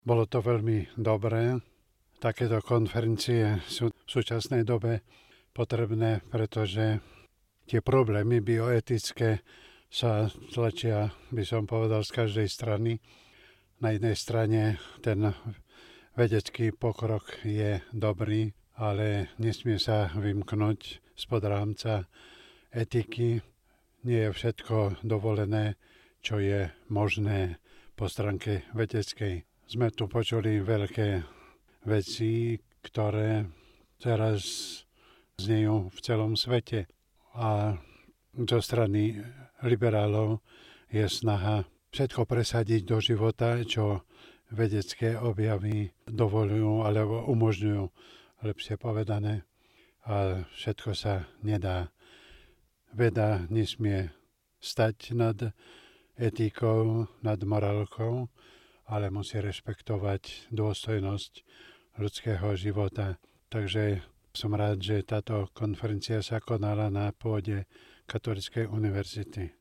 Bolo to veľmi dobré. Takéto konferencie sú v súčasnej dobe potrebné, pretože tie problémy bioetické sa tlačia, by som povedal, z každej strany. Na jednej strane ten vedecký pokrok je dobrý, ale nesmie sa vymknúť spod rámca etiky. Nie je všetko dovolené, čo je možné po stránke vedeckej. Sme tu počuli veľké veci, ktoré teraz znejú v celom svete. A zo strany liberálov je snaha všetko presadiť do života, čo vedecké objavy dovolujú alebo umožňujú, lepšie povedané. A všetko sa nedá. Veda nesmie stať nad etikou, nad morálkou, ale musí rešpektovať dôstojnosť ľudského života. Takže som rád, že táto konferencia sa konala na pôde Katolíckej univerzity.